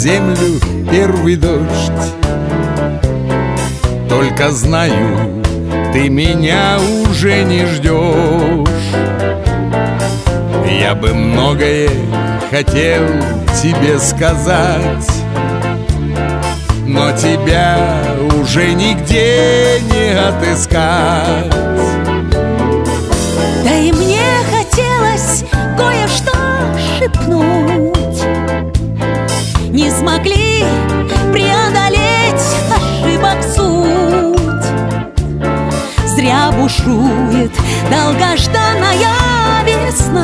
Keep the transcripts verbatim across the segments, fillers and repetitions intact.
землю первый дождь. Только знаю, ты меня уже не ждешь. Я бы многое хотел тебе сказать, но тебя уже нигде не отыскать. Да и мне хотелось кое-что шепнуть. Не смогли преодолеть ошибок суть. Зря бушует долгожданная весна.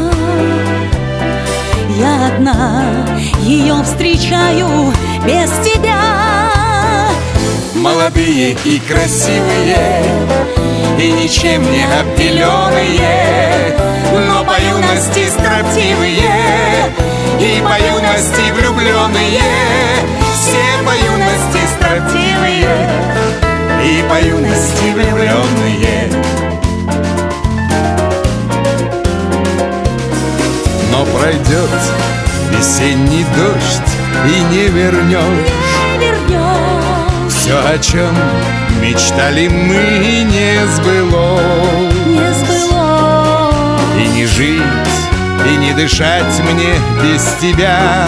Я одна ее встречаю без тебя. Молодые и красивые, и ничем не обделенные, но по юности строптивые, и по юности влюбленные. Все по юности строптивые, и по юности влюбленные. Но пройдет весенний дождь, и не вернешь, не вернешь. Все, о чем мечтали мы, не сбылось. Не сбылось. И не жить, и не дышать мне без тебя.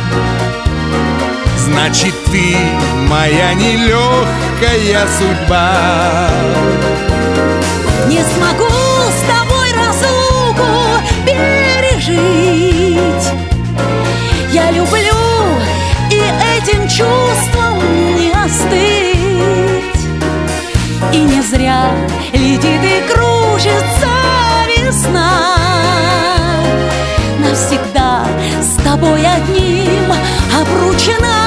Значит, ты моя нелегкая судьба. Не смогу с тобой разлуку пережить. Я люблю, и этим чувством не остыть. И не зря летит и кружится весна. Навсегда с тобой одним обручена.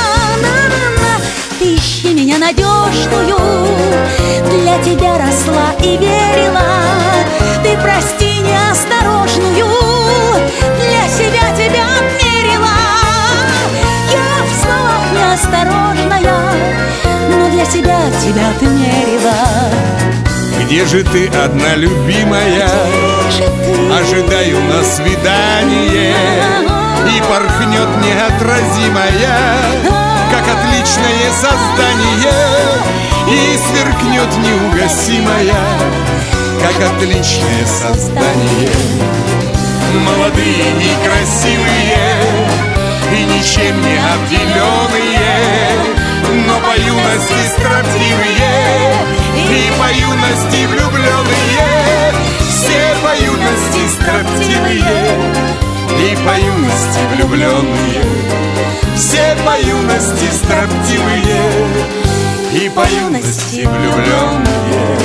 Ты ищи меня надежную, для тебя росла и верила. Ты прости неосторожную, для себя тебя отмерила. Я в словах неосторожная, но для себя тебя отмерила. Где же ты, одна любимая? Ожидаю на свидание, и порхнет неотразимая, как отличное создание, и сверкнет неугасимая, как отличное создание. Молодые и красивые, и ничем не обделенные, но по юности строптивые, и по юности влюбленные. Все по юности строптивые, и по юности влюбленные. Все по юности строптивые, и по юности влюбленные.